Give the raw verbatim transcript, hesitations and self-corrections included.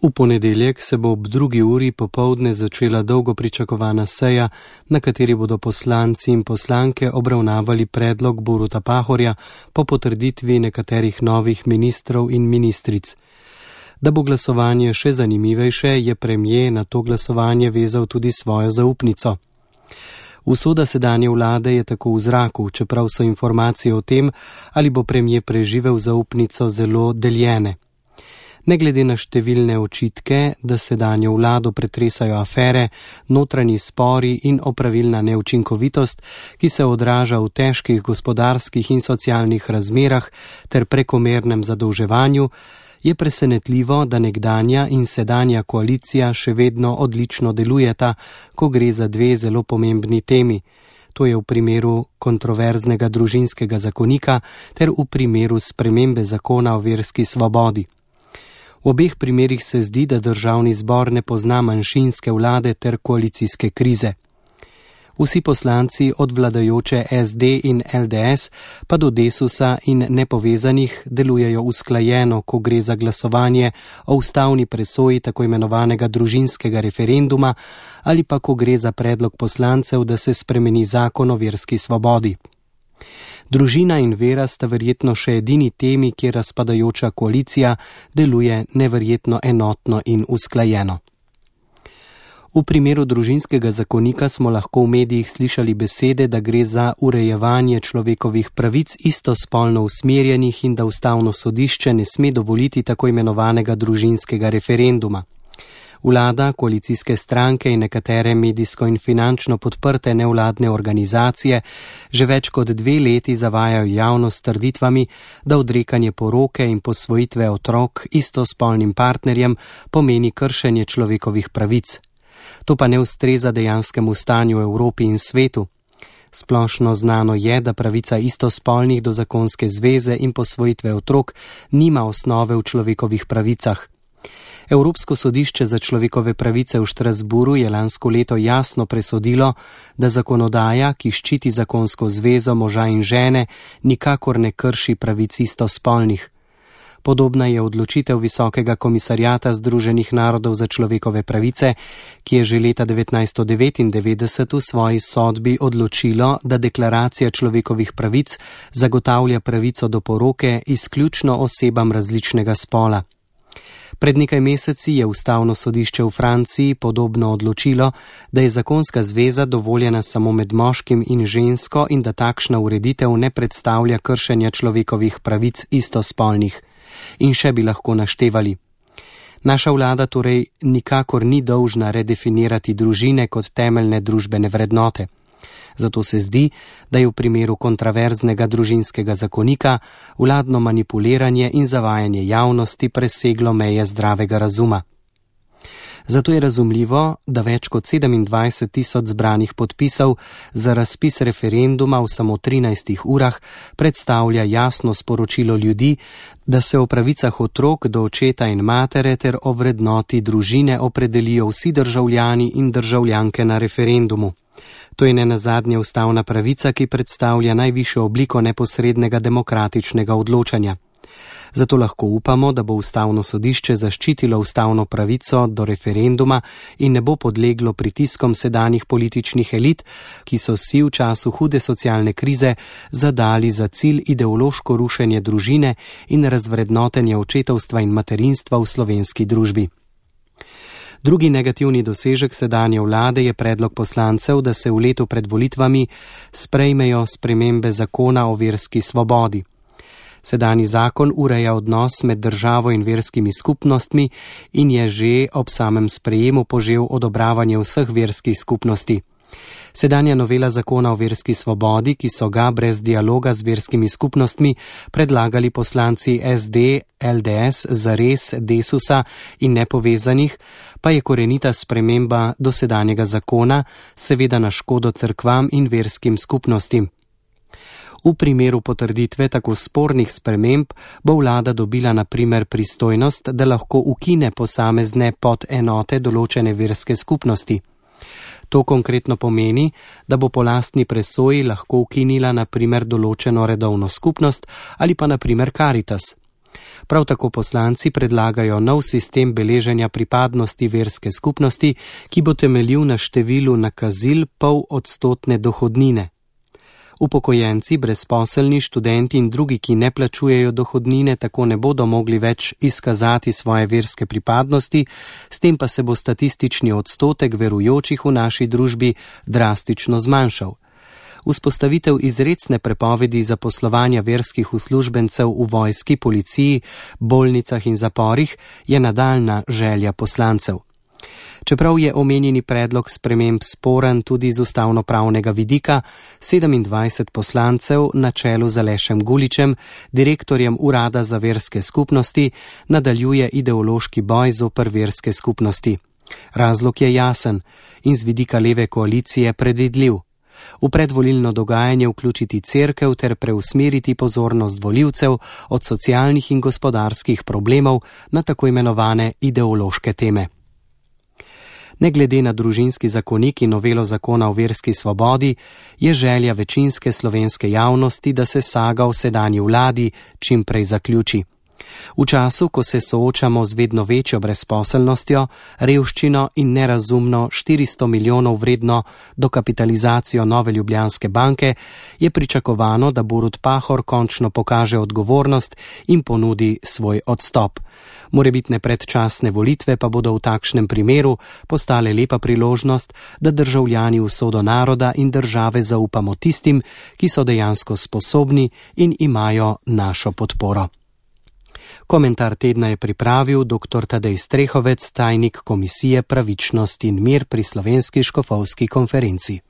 V ponedeljek se bo ob drugi uri popoldne začela dolgo pričakovana seja, na kateri bodo poslanci in poslanke obravnavali predlog Boruta Pahorja po potrditvi nekaterih novih ministrov in ministric. Da bo glasovanje še zanimivejše, je premier na to glasovanje vezal tudi svojo zaupnico. Usoda sedanje vlade je tako v zraku, čeprav so informacije o tem, ali bo premier preživel zaupnico, zelo deljene. Ne glede na številne očitke, da sedanjo vlado pretresajo afere, notranji spori in opravilna neučinkovitost, ki se odraža v težkih gospodarskih in socialnih razmerah ter prekomernem zadolževanju, je presenetljivo, da nekdanja in sedanja koalicija še vedno odlično delujeta, ko gre za dve zelo pomembni temi. To je v primeru kontroverznega družinskega zakonika ter v primeru spremembe zakona o verski svobodi. V obeh primerih se zdi, da državni zbor ne pozna manjšinske vlade ter koalicijske krize. Vsi poslanci od vladajoče S D in L D S pa do Desusa in nepovezanih delujejo usklajeno, ko gre za glasovanje o ustavni presoji tako imenovanega družinskega referenduma ali pa ko gre za predlog poslancev, da se spremeni zakon o verski svobodi. Družina in vera sta verjetno še edini temi, kjer razpadajoča koalicija deluje neverjetno enotno in usklajeno. V primeru družinskega zakonika smo lahko v medijih slišali besede, da gre za urejevanje človekovih pravic istospolno usmerjenih in da ustavno sodišče ne sme dovoliti tako imenovanega družinskega referenduma. Vlada, koalicijske stranke in nekatere medijsko in finančno podprte nevladne organizacije že več kot dve leti zavajajo javnost s trditvami, da odrekanje poroke in posvojitve otrok istospolnim partnerjem pomeni kršenje človekovih pravic. To pa ne ustreza dejanskemu stanju v Evropi in svetu. Splošno znano je, da pravica istospolnih do zakonske zveze in posvojitve otrok nima osnove v človekovih pravicah. Evropsko sodišče za človekove pravice v Štrasburu je lansko leto jasno presodilo, da zakonodaja, ki ščiti zakonsko zvezo moža in žene, nikakor ne krši pravic istospolnih. Podobna je odločitev Visokega komisarjata Združenih narodov za človekove pravice, ki je že leta devetnajststo devetindevetdeset v svoji sodbi odločilo, da deklaracija človekovih pravic zagotavlja pravico do poroke izključno osebam različnega spola. Pred nekaj meseci je ustavno sodišče v Franciji podobno odločilo, da je zakonska zveza dovoljena samo med moškim in žensko in da takšna ureditev ne predstavlja kršenja človekovih pravic istospolnih. In še bi lahko naštevali. Naša vlada torej nikakor ni dolžna redefinirati družine kot temeljne družbene vrednote. Zato se zdi, da je v primeru kontroverznega družinskega zakonika vladno manipuliranje in zavajanje javnosti preseglo meje zdravega razuma. Zato je razumljivo, da več kot sedemindvajset tisoč zbranih podpisov za razpis referenduma v samo trinajstih urah predstavlja jasno sporočilo ljudi, da se o pravicah otrok do očeta in matere ter o vrednoti družine opredelijo vsi državljani in državljanke na referendumu. To je nenazadnje ustavna pravica, ki predstavlja najvišjo obliko neposrednega demokratičnega odločanja. Zato lahko upamo, da bo ustavno sodišče zaščitilo ustavno pravico do referenduma in ne bo podleglo pritiskom sedanjih političnih elit, ki so si v času hude socialne krize zadali za cilj ideološko rušenje družine in razvrednotenje očetovstva in materinstva v slovenski družbi. Drugi negativni dosežek sedanje vlade je predlog poslancev, da se v letu pred volitvami sprejmejo spremembe zakona o verski svobodi. Sedanji zakon ureja odnos med državo in verskimi skupnostmi in je že ob samem sprejemu požel odobravanje vseh verskih skupnosti. Sedanja novela zakona o verski svobodi, ki so ga brez dialoga z verskimi skupnostmi predlagali poslanci S D, L D S, Zares, Desusa in nepovezanih, pa je korenita sprememba dosedanjega zakona, seveda na škodo cerkvam in verskim skupnostim. V primeru potrditve tako spornih sprememb bo vlada dobila na primer pristojnost, da lahko ukine posamezne podenote določene verske skupnosti. To konkretno pomeni, da bo po lastni presoji lahko ukinila na primer določeno redovno skupnost ali pa na primer Karitas. Prav tako poslanci predlagajo nov sistem beleženja pripadnosti verske skupnosti, ki bo temeljil na številu nakazil pol odstotne dohodnine. Upokojenci, brezposelni, študenti in drugi, ki ne plačujejo dohodnine, tako ne bodo mogli več izkazati svoje verske pripadnosti, s tem pa se bo statistični odstotek verujočih v naši družbi drastično zmanjšal. Vzpostavitev izrecne prepovedi zaposlovanja verskih uslužbencev v vojski, policiji, bolnicah in zaporih je nadaljna želja poslancev. Čeprav je omenjeni predlog sprememb sporen tudi z ustavnopravnega vidika, sedemindvajset poslancev na čelu z Alešem Guličem, direktorjem Urada za verske skupnosti, nadaljuje ideološki boj zoper verske skupnosti. Razlog je jasen in z vidika leve koalicije predvidljiv. V predvolilno dogajanje vključiti cerkev ter preusmeriti pozornost volivcev od socialnih in gospodarskih problemov na tako imenovane ideološke teme. Ne glede na družinski zakonik in novelo zakona o verski svobodi, je želja večinske slovenske javnosti, da se saga o sedanji vladi čim prej zaključi. V času, ko se soočamo z vedno večjo brezposelnostjo, revščino in nerazumno štiristo milijonov vredno dokapitalizacijo Nove Ljubljanske banke, je pričakovano, da Borut Pahor končno pokaže odgovornost in ponudi svoj odstop. Morebitne predčasne volitve pa bodo v takšnem primeru postale lepa priložnost, da državljani v usodo naroda in države zaupamo tistim, ki so dejansko sposobni in imajo našo podporo. Komentar tedna je pripravil dr. Tadej Strehovec, tajnik Komisije Pravičnost in mir pri Slovenski škofovski konferenci.